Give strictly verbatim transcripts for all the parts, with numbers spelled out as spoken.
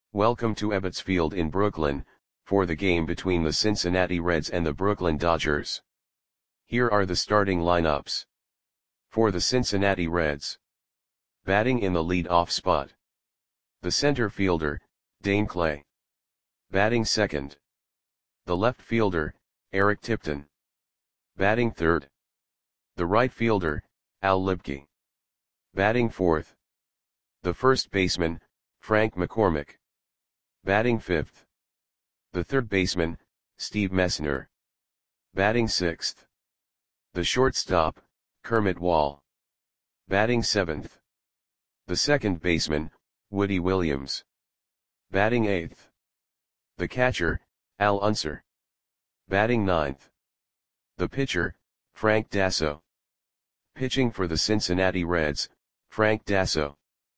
Welcome to Ebbets Field in Brooklyn, for the game between the Cincinnati Reds and the Brooklyn Dodgers. Here are the starting lineups. For the Cincinnati Reds. Batting in the lead-off spot. The center fielder, Dane Clay. Batting second. The left fielder, Eric Tipton. Batting third. The right fielder, Al Libke. Batting fourth. The first baseman, Frank McCormick. Batting fifth. The third baseman, Steve Messner. Batting sixth. The shortstop, Kermit Wall. Batting seventh. The second baseman, Woody Williams. Batting eighth. The catcher, Al Unser. Batting ninth. The pitcher, Frank Dasso. Pitching for the Cincinnati Reds, Frank Dasso.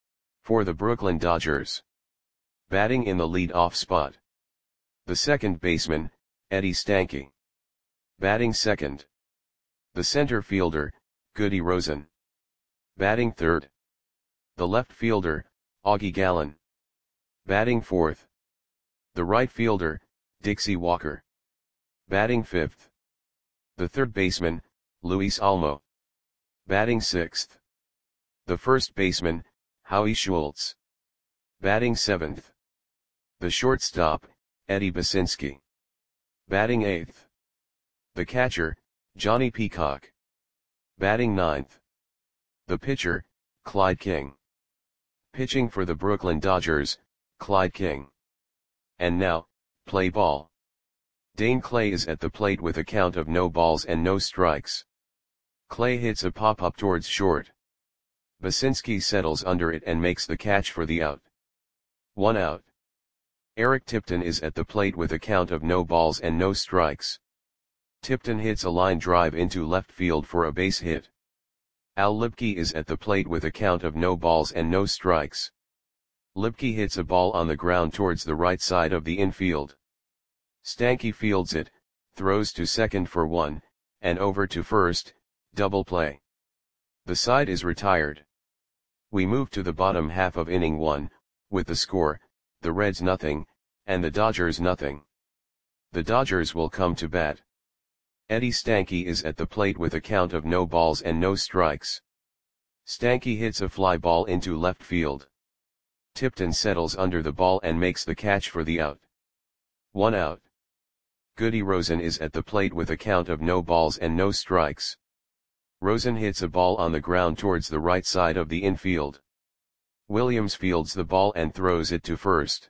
For the Brooklyn Dodgers. Batting in the lead-off spot. The second baseman, Eddie Stanky. Batting second. The center fielder, Goody Rosen. Batting third. The left fielder, Augie Gallen. Batting fourth. The right fielder, Dixie Walker. Batting fifth. The third baseman, Luis Almo. Batting sixth. The first baseman, Howie Schultz. Batting seventh. The shortstop, Eddie Basinski. Batting eighth. The catcher, Johnny Peacock. Batting ninth. The pitcher, Clyde King. Pitching for the Brooklyn Dodgers, Clyde King. And now, play ball. Dane Clay is at the plate with a count of no balls and no strikes. Clay hits a pop-up towards short. Basinski settles under it and makes the catch for the out. One out. Eric Tipton is at the plate with a count of no balls and no strikes. Tipton hits a line drive into left field for a base hit. Al Libke is at the plate with a count of no balls and no strikes. Libke hits a ball on the ground towards the right side of the infield. Stanky fields it, throws to second for one, and over to first, double play. The side is retired. We move to the bottom half of inning one, with the score, the Reds nothing, and the Dodgers nothing. The Dodgers will come to bat. Eddie Stanky is at the plate with a count of no balls and no strikes. Stanky hits a fly ball into left field. Tipton settles under the ball and makes the catch for the out. One out. Goody Rosen is at the plate with a count of no balls and no strikes. Rosen hits a ball on the ground towards the right side of the infield. Williams fields the ball and throws it to first.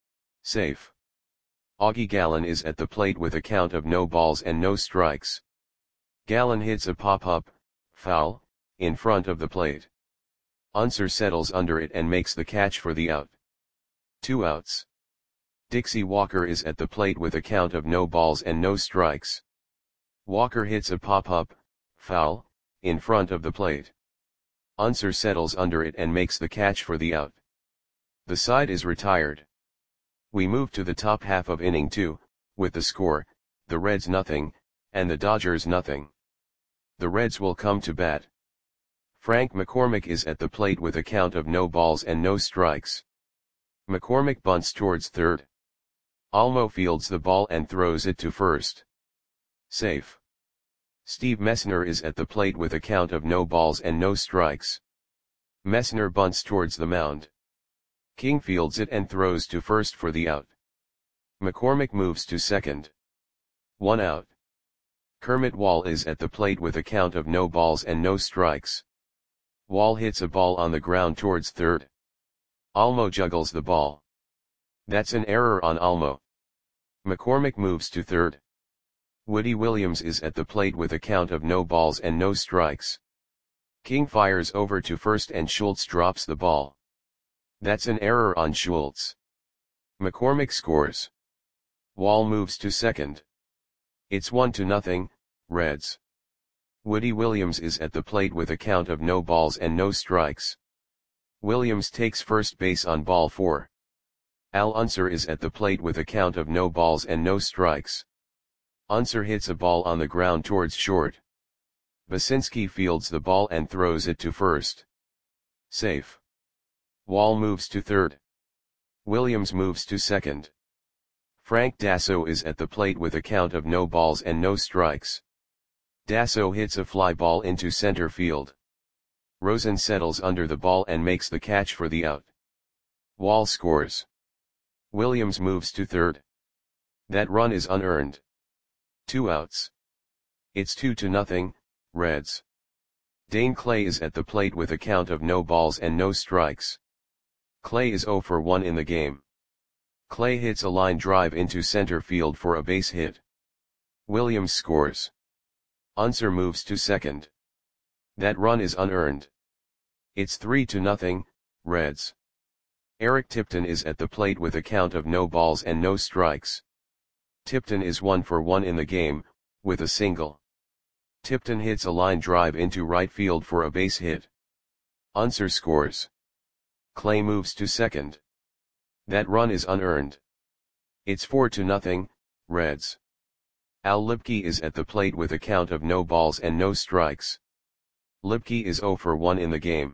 Safe. Augie Gallen is at the plate with a count of no balls and no strikes. Gallen hits a pop-up, foul, in front of the plate. Unser settles under it and makes the catch for the out. Two outs. Dixie Walker is at the plate with a count of no balls and no strikes. Walker hits a pop-up, foul, in front of the plate. Unser settles under it and makes the catch for the out. The side is retired. We move to the top half of inning two, with the score, the Reds nothing, and the Dodgers nothing. The Reds will come to bat. Frank McCormick is at the plate with a count of no balls and no strikes. McCormick bunts towards third. Almo fields the ball and throws it to first. Safe. Steve Messner is at the plate with a count of no balls and no strikes. Messner bunts towards the mound. King fields it and throws to first for the out. McCormick moves to second. One out. Kermit Wall is at the plate with a count of no balls and no strikes. Wall hits a ball on the ground towards third. Almo juggles the ball. That's an error on Almo. McCormick moves to third. Woody Williams is at the plate with a count of no balls and no strikes. King fires over to first and Schultz drops the ball. That's an error on Schultz. McCormick scores. Wall moves to second. It's one to nothing, Reds. Woody Williams is at the plate with a count of no balls and no strikes. Williams takes first base on ball four. Al Unser is at the plate with a count of no balls and no strikes. Unser hits a ball on the ground towards short. Basinski fields the ball and throws it to first. Safe. Wall moves to third. Williams moves to second. Frank Dasso is at the plate with a count of no balls and no strikes. Dasso hits a fly ball into center field. Rosen settles under the ball and makes the catch for the out. Wall scores. Williams moves to third. That run is unearned. Two outs. It's two to nothing, Reds. Dane Clay is at the plate with a count of no balls and no strikes. Clay is zero for one in the game. Clay hits a line drive into center field for a base hit. Williams scores. Unser moves to second. That run is unearned. It's three to nothing, Reds. Eric Tipton is at the plate with a count of no balls and no strikes. Tipton is one for one in the game, with a single. Tipton hits a line drive into right field for a base hit. Unser scores. Clay moves to second. That run is unearned. It's four to nothing, Reds. Al Lipke is at the plate with a count of no balls and no strikes. Lipke is zero for one in the game.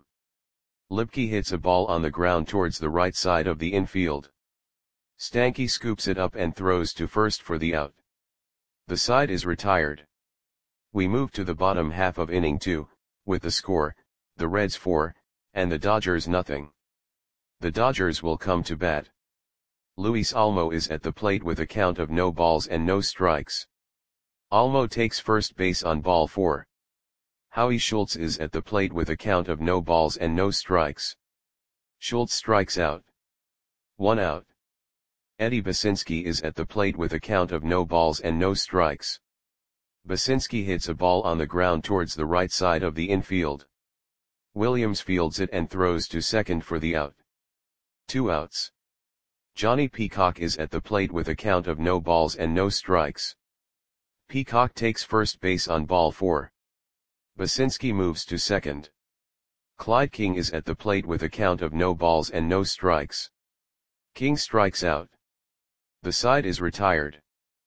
Lipke hits a ball on the ground towards the right side of the infield. Stanky scoops it up and throws to first for the out. The side is retired. We move to the bottom half of inning two, with the score, the Reds four, and the Dodgers nothing. The Dodgers will come to bat. Luis Almo is at the plate with a count of no balls and no strikes. Almo takes first base on ball four. Howie Schultz is at the plate with a count of no balls and no strikes. Schultz strikes out. One out. Eddie Basinski is at the plate with a count of no balls and no strikes. Basinski hits a ball on the ground towards the right side of the infield. Williams fields it and throws to second for the out. Two outs. Johnny Peacock is at the plate with a count of no balls and no strikes. Peacock takes first base on ball four. Basinski moves to second. Clyde King is at the plate with a count of no balls and no strikes. King strikes out. The side is retired.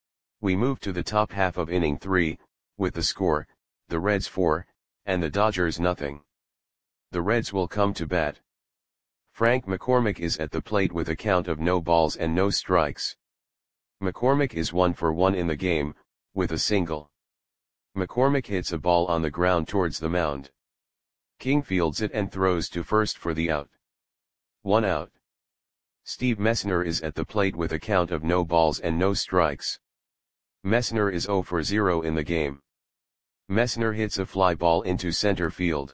We move to the top half of inning three, with the score, the Reds four, and the Dodgers nothing. The Reds will come to bat. Frank McCormick is at the plate with a count of no balls and no strikes. McCormick is one for one in the game, with a single. McCormick hits a ball on the ground towards the mound. King fields it and throws to first for the out. One out. Steve Messner is at the plate with a count of no balls and no strikes. Messner is zero for zero in the game. Messner hits a fly ball into center field.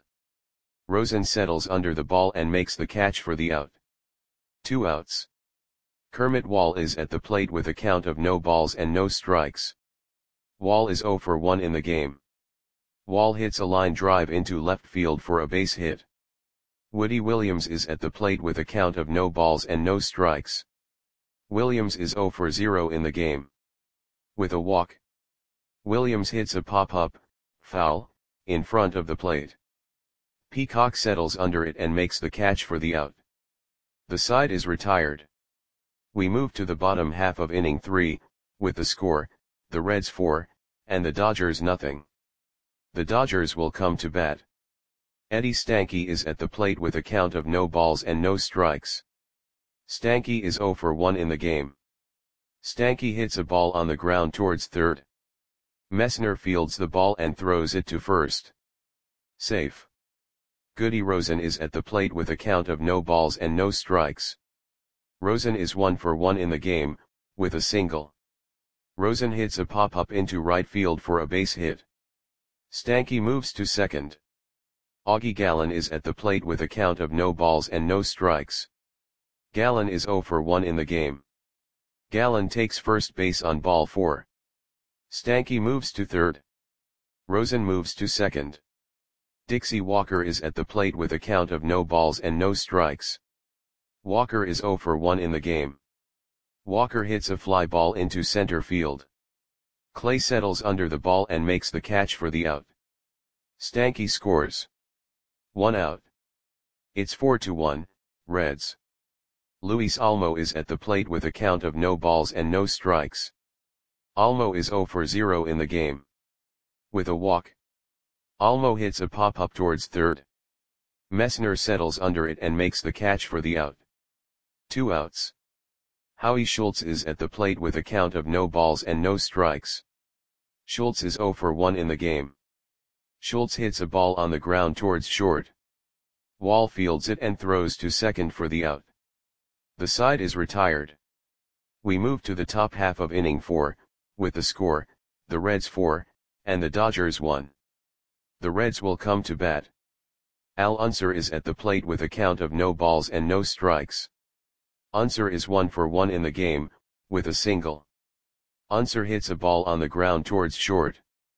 Rosen settles under the ball and makes the catch for the out. Two outs. Kermit Wall is at the plate with a count of no balls and no strikes. Wall is zero for one in the game. Wall hits a line drive into left field for a base hit. Woody Williams is at the plate with a count of no balls and no strikes. Williams is zero for zero in the game. With a walk. Williams hits a pop-up, foul, in front of the plate. Peacock settles under it and makes the catch for the out. The side is retired. We move to the bottom half of inning three, with the score, the Reds four, and the Dodgers nothing. The Dodgers will come to bat. Eddie Stanky is at the plate with a count of no balls and no strikes. Stanky is zero for one in the game. Stanky hits a ball on the ground towards third. Messner fields the ball and throws it to first. Safe. Goody Rosen is at the plate with a count of no balls and no strikes. Rosen is one for one in the game, with a single. Rosen hits a pop-up into right field for a base hit. Stanky moves to second. Augie Gallen is at the plate with a count of no balls and no strikes. Gallen is zero for one in the game. Gallen takes first base on ball four. Stanky moves to third. Rosen moves to second. Dixie Walker is at the plate with a count of no balls and no strikes. Walker is zero for one in the game. Walker hits a fly ball into center field. Clay settles under the ball and makes the catch for the out. Stanky scores. One out. It's four to one, Reds. Luis Almo is at the plate with a count of no balls and no strikes. Almo is zero for zero in the game. With a walk. Almo hits a pop-up towards third. Messner settles under it and makes the catch for the out. Two outs. Howie Schultz is at the plate with a count of no balls and no strikes. Schultz is zero for one in the game. Schultz hits a ball on the ground towards short. Wall fields it and throws to second for the out. The side is retired. We move to the top half of inning four, with the score, the Reds four, and the Dodgers one. The Reds will come to bat. Al Unser is at the plate with a count of no balls and no strikes. Unser is one for one in the game, with a single. Unser hits a ball on the ground towards short.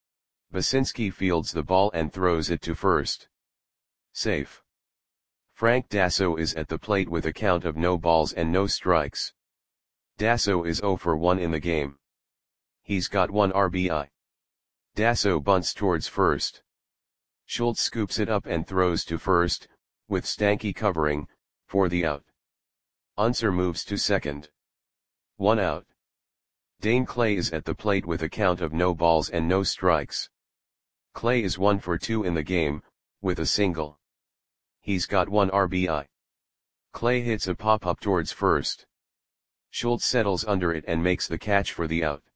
Basinski fields the ball and throws it to first. Safe. Frank Dasso is at the plate with a count of no balls and no strikes. Dasso is zero for one in the game. He's got one R B I. Dasso bunts towards first. Schultz scoops it up and throws to first, with Stanky covering, for the out. Unser moves to second. One out. Dane Clay is at the plate with a count of no balls and no strikes. Clay is one for two in the game, with a single. He's got one R B I. Clay hits a pop-up towards first. Schultz settles under it and makes the catch for the out.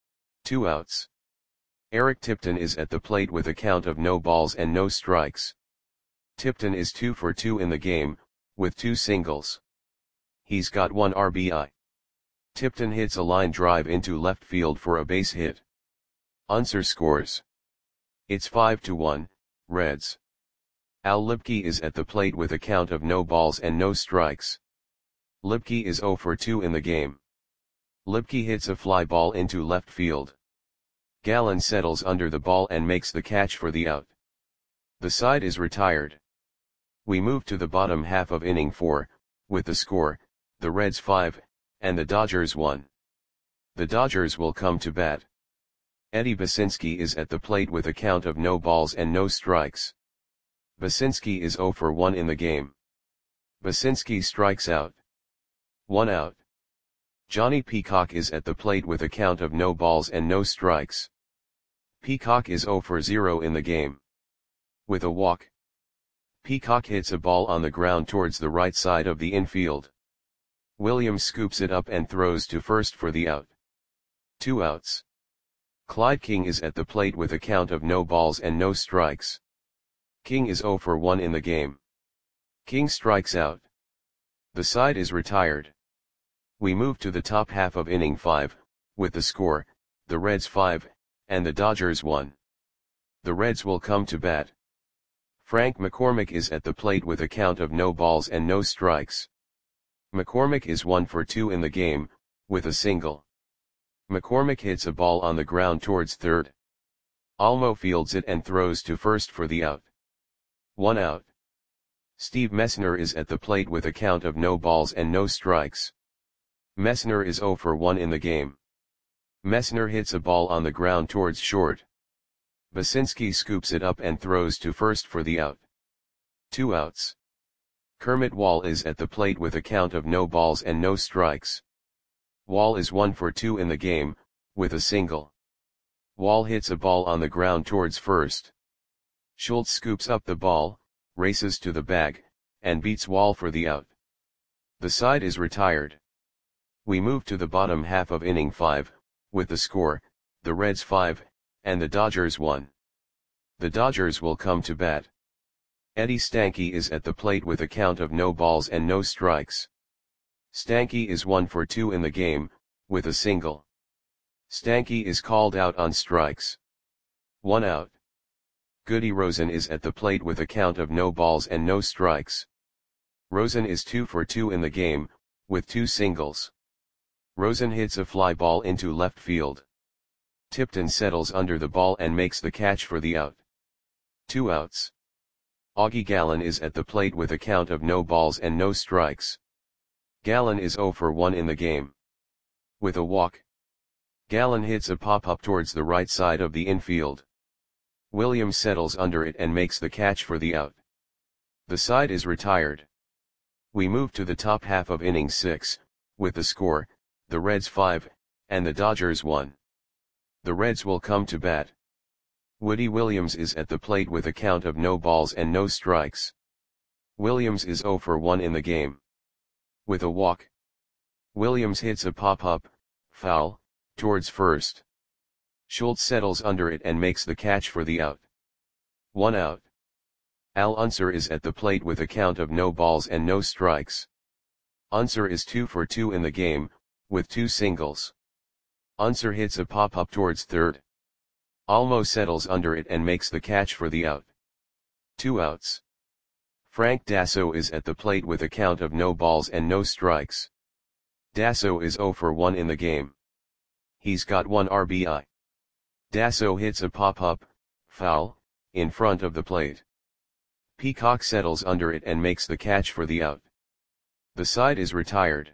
Two outs. Eric Tipton is at the plate with a count of no balls and no strikes. Tipton is two for two in the game, with two singles. He's got one R B I. Tipton hits a line drive into left field for a base hit. Unser scores. It's five to one, Reds. Al Lipke is at the plate with a count of no balls and no strikes. Lipke is zero for two in the game. Lipke hits a fly ball into left field. Gallen settles under the ball and makes the catch for the out. The side is retired. We move to the bottom half of inning four, with the score, the Reds five, and the Dodgers one. The Dodgers will come to bat. Eddie Basinski is at the plate with a count of no balls and no strikes. Basinski is zero for one in the game. Basinski strikes out. One out. Johnny Peacock is at the plate with a count of no balls and no strikes. Peacock is zero for zero in the game. With a walk. Peacock hits a ball on the ground towards the right side of the infield. Williams scoops it up and throws to first for the out. Two outs. Clyde King is at the plate with a count of no balls and no strikes. King is zero for one in the game. King strikes out. The side is retired. We move to the top half of inning five, with the score, the Reds five, and the Dodgers one. The Reds will come to bat. Frank McCormick is at the plate with a count of no balls and no strikes. McCormick is one for two in the game, with a single. McCormick hits a ball on the ground towards third. Almo fields it and throws to first for the out. One out. Steve Messner is at the plate with a count of no balls and no strikes. Messner is zero for one in the game. Messner hits a ball on the ground towards short. Basinski scoops it up and throws to first for the out. Two outs. Kermit Wall is at the plate with a count of no balls and no strikes. Wall is one for two in the game, with a single. Wall hits a ball on the ground towards first. Schultz scoops up the ball, races to the bag, and beats Wall for the out. The side is retired. We move to the bottom half of inning five, with the score, the Reds five, and the Dodgers one. The Dodgers will come to bat. Eddie Stanky is at the plate with a count of no balls and no strikes. Stanky is one for two in the game, with a single. Stanky is called out on strikes. One out. Goody Rosen is at the plate with a count of no balls and no strikes. Rosen is two for two in the game, with two singles. Rosen hits a fly ball into left field. Tipton settles under the ball and makes the catch for the out. Two outs. Augie Gallen is at the plate with a count of no balls and no strikes. Gallen is zero for one in the game. With a walk. Gallen hits a pop-up towards the right side of the infield. Williams settles under it and makes the catch for the out. The side is retired. We move to the top half of inning six, with the score, the Reds five, and the Dodgers one. The Reds will come to bat. Woody Williams is at the plate with a count of no balls and no strikes. Williams is zero for one in the game. With a walk. Williams hits a pop-up, foul, towards first. Schultz settles under it and makes the catch for the out. One out. Al Unser is at the plate with a count of no balls and no strikes. Unser is two for two in the game, with two singles. Unser hits a pop-up towards third. Almo settles under it and makes the catch for the out. Two outs. Frank Dasso is at the plate with a count of no balls and no strikes. Dasso is zero for one in the game. He's got one R B I. Dasso hits a pop-up, foul, in front of the plate. Peacock settles under it and makes the catch for the out. The side is retired.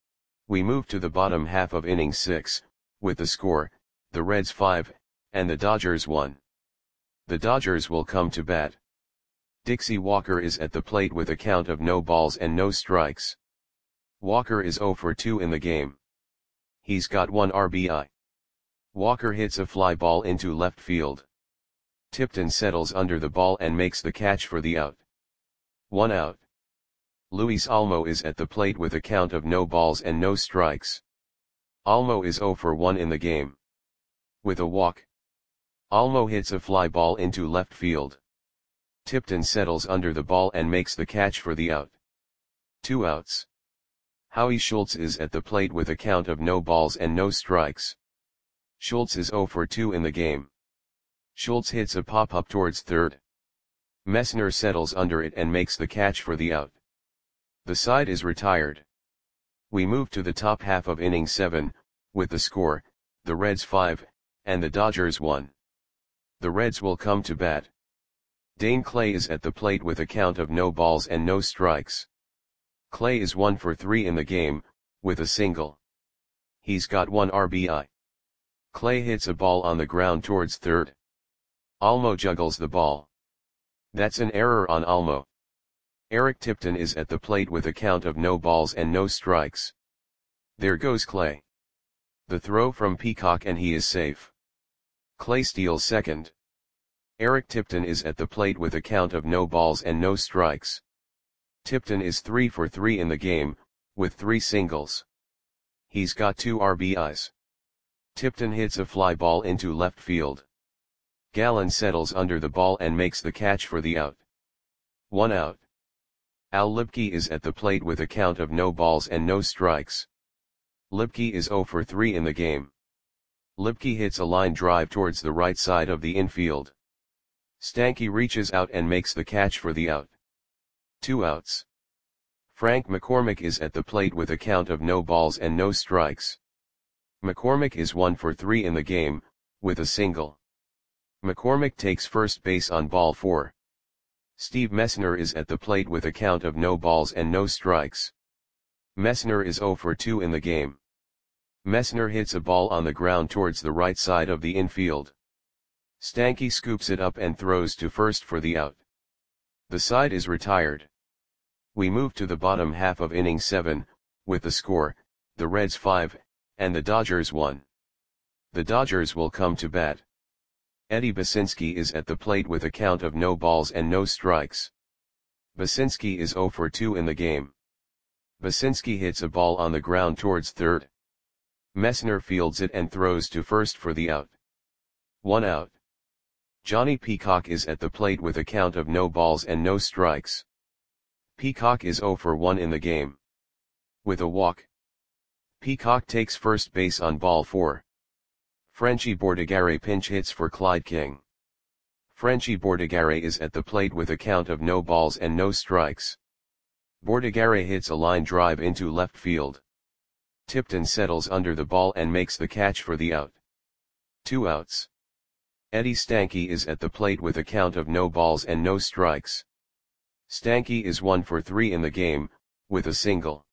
We move to the bottom half of inning six, with the score, the Reds five, and the Dodgers one. The Dodgers will come to bat. Dixie Walker is at the plate with a count of no balls and no strikes. Walker is zero for two in the game. He's got one R B I. Walker hits a fly ball into left field. Tipton settles under the ball and makes the catch for the out. One out. Luis Almo is at the plate with a count of no balls and no strikes. Almo is zero for one in the game. With a walk. Almo hits a fly ball into left field. Tipton settles under the ball and makes the catch for the out. Two outs. Howie Schultz is at the plate with a count of no balls and no strikes. Schultz is zero for two in the game. Schultz hits a pop-up towards third. Messner settles under it and makes the catch for the out. The side is retired. We move to the top half of inning seven, with the score, the Reds five, and the Dodgers one. The Reds will come to bat. Dane Clay is at the plate with a count of no balls and no strikes. Clay is one for three in the game, with a single. He's got one R B I. Clay hits a ball on the ground towards third. Almo juggles the ball. That's an error on Almo. Eric Tipton is at the plate with a count of no balls and no strikes. There goes Clay. The throw from Peacock and he is safe. Clay steals second. Eric Tipton is at the plate with a count of no balls and no strikes. Tipton is three for three in the game, with three singles. He's got two R B Is. Tipton hits a fly ball into left field. Gallen settles under the ball and makes the catch for the out. One out. Al Lipke is at the plate with a count of no balls and no strikes. Lipke is zero for three in the game. Lipke hits a line drive towards the right side of the infield. Stanky reaches out and makes the catch for the out. Two outs. Frank McCormick is at the plate with a count of no balls and no strikes. McCormick is one for three in the game, with a single. McCormick takes first base on ball four. Steve Messner is at the plate with a count of no balls and no strikes. Messner is zero for two in the game. Messner hits a ball on the ground towards the right side of the infield. Stanky scoops it up and throws to first for the out. The side is retired. We move to the bottom half of inning seven, with the score, the Reds five, and the Dodgers one. The Dodgers will come to bat. Eddie Basinski is at the plate with a count of no balls and no strikes. Basinski is zero for two in the game. Basinski hits a ball on the ground towards third. Messner fields it and throws to first for the out. One out. Johnny Peacock is at the plate with a count of no balls and no strikes. Peacock is zero for one in the game. With a walk. Peacock takes first base on ball four. Frenchie Bordigare pinch hits for Clyde King. Frenchie Bordigare is at the plate with a count of no balls and no strikes. Bordigare hits a line drive into left field. Tipton settles under the ball and makes the catch for the out. Two outs. Eddie Stanky is at the plate with a count of no balls and no strikes. Stanky is one for three in the game, with a single.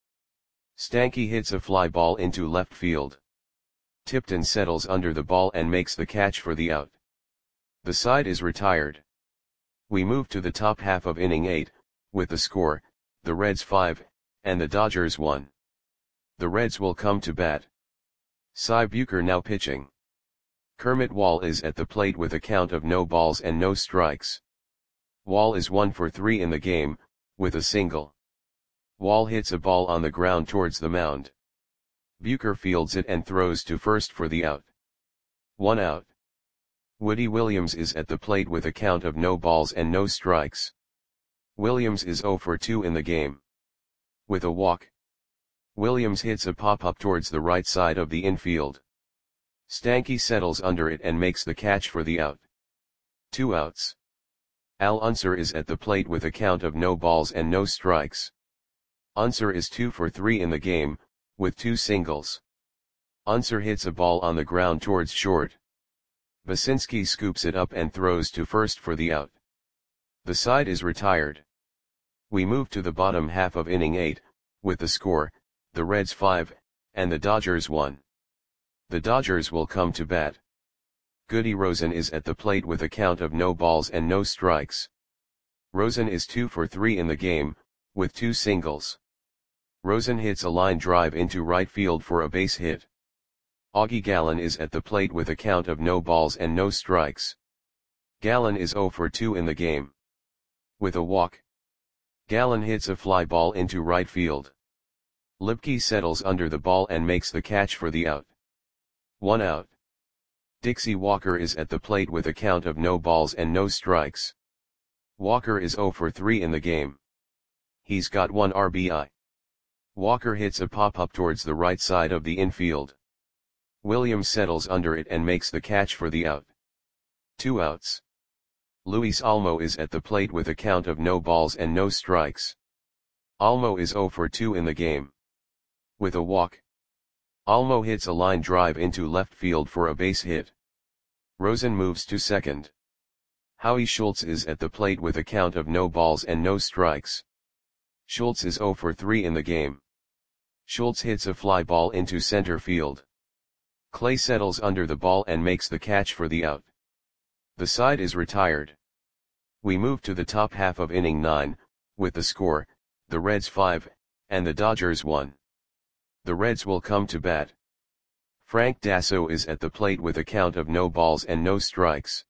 Stanky hits a fly ball into left field. Tipton settles under the ball and makes the catch for the out. The side is retired. We move to the top half of inning eight, with the score, the Reds five, and the Dodgers one. The Reds will come to bat. Cy Bucher now pitching. Kermit Wall is at the plate with a count of no balls and no strikes. Wall is one for three in the game, with a single. Wall hits a ball on the ground towards the mound. Bucher fields it and throws to first for the out. One out. Woody Williams is at the plate with a count of no balls and no strikes. Williams is oh for two in the game. With a walk. Williams hits a pop-up towards the right side of the infield. Stanky settles under it and makes the catch for the out. Two outs. Al Unser is at the plate with a count of no balls and no strikes. Unser is two for three in the game, with two singles. Unser hits a ball on the ground towards short. Basinski scoops it up and throws to first for the out. The side is retired. We move to the bottom half of inning eight, with the score, the Reds five, and the Dodgers one. The Dodgers will come to bat. Goody Rosen is at the plate with a count of no balls and no strikes. Rosen is two for three in the game, with two singles. Rosen hits a line drive into right field for a base hit. Augie Gallen is at the plate with a count of no balls and no strikes. Gallen is oh for two in the game. With a walk. Gallen hits a fly ball into right field. Lipke settles under the ball and makes the catch for the out. One out. Dixie Walker is at the plate with a count of no balls and no strikes. Walker is oh for three in the game. He's got one R B I. Walker hits a pop-up towards the right side of the infield. Williams settles under it and makes the catch for the out. Two outs. Luis Almo is at the plate with a count of no balls and no strikes. Almo is oh for two in the game. With a walk. Almo hits a line drive into left field for a base hit. Rosen moves to second. Howie Schultz is at the plate with a count of no balls and no strikes. Schultz is oh for three in the game. Schultz hits a fly ball into center field. Clay settles under the ball and makes the catch for the out. The side is retired. We move to the top half of inning nine, with the score, the Reds five, and the Dodgers one. The Reds will come to bat. Frank Dasso is at the plate with a count of no balls and no strikes.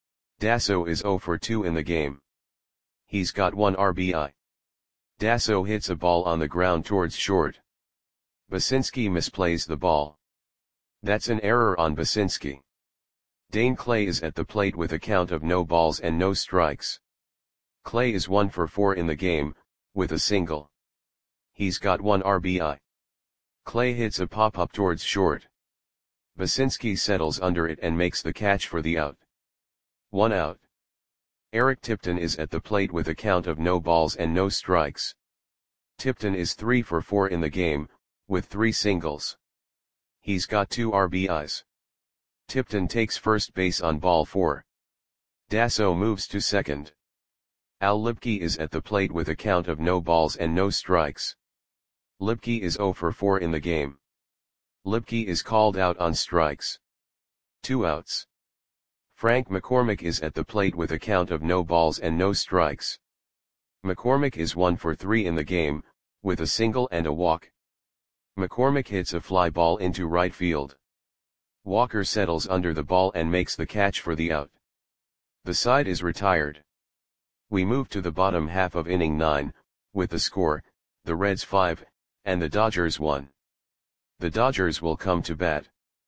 Dasso is oh for two in the game. He's got one R B I. Dasso hits a ball on the ground towards short. Basinski misplays the ball. That's an error on Basinski. Dane Clay is at the plate with a count of no balls and no strikes. Clay is one for four in the game, with a single. He's got one R B I. Clay hits a pop-up towards short. Basinski settles under it and makes the catch for the out. One out. Eric Tipton is at the plate with a count of no balls and no strikes. Tipton is three for four in the game, with three singles. He's got two R B Is. Tipton takes first base on ball four. Dasso moves to second. Al Lipke is at the plate with a count of no balls and no strikes. Lipke is oh for four in the game. Lipke is called out on strikes. Two outs. Frank McCormick is at the plate with a count of no balls and no strikes. McCormick is one for three in the game, with a single and a walk. McCormick hits a fly ball into right field. Walker settles under the ball and makes the catch for the out. The side is retired. We move to the bottom half of inning nine, with the score, the Reds five, and the Dodgers one. The Dodgers will come to bat.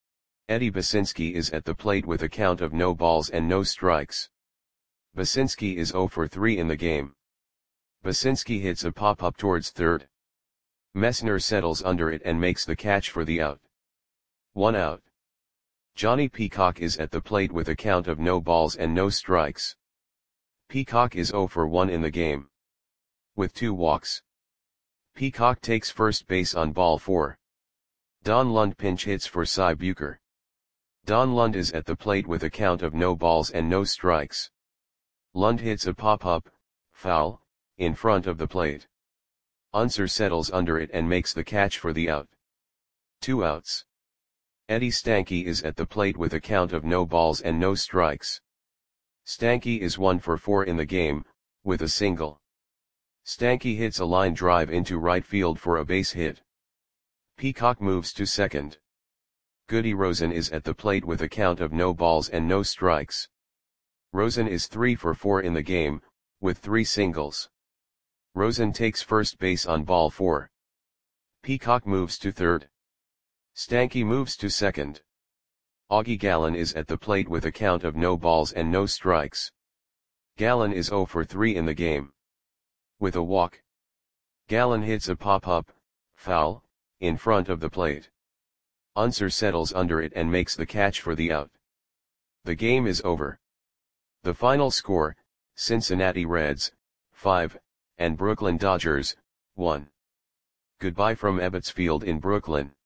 Eddie Basinski is at the plate with a count of no balls and no strikes. Basinski is oh for three in the game. Basinski hits a pop-up towards third. Messner settles under it and makes the catch for the out. One out. Johnny Peacock is at the plate with a count of no balls and no strikes. Peacock is oh for one in the game. With two walks. Peacock takes first base on ball four. Don Lund pinch hits for Cy Bucher. Don Lund is at the plate with a count of no balls and no strikes. Lund hits a pop-up, foul, in front of the plate. Unser settles under it and makes the catch for the out. Two outs. Eddie Stanky is at the plate with a count of no balls and no strikes. Stanky is one for four in the game, with a single. Stanky hits a line drive into right field for a base hit. Peacock moves to second. Goody Rosen is at the plate with a count of no balls and no strikes. Rosen is three for four in the game, with three singles. Rosen takes first base on ball four. Peacock moves to third. Stanky moves to second. Augie Gallen is at the plate with a count of no balls and no strikes. Gallen is zero for three in the game. With a walk, Gallen hits a pop-up, foul, in front of the plate. Unser settles under it and makes the catch for the out. The game is over. The final score, Cincinnati Reds, five, and Brooklyn Dodgers, one. Goodbye from Ebbets Field in Brooklyn.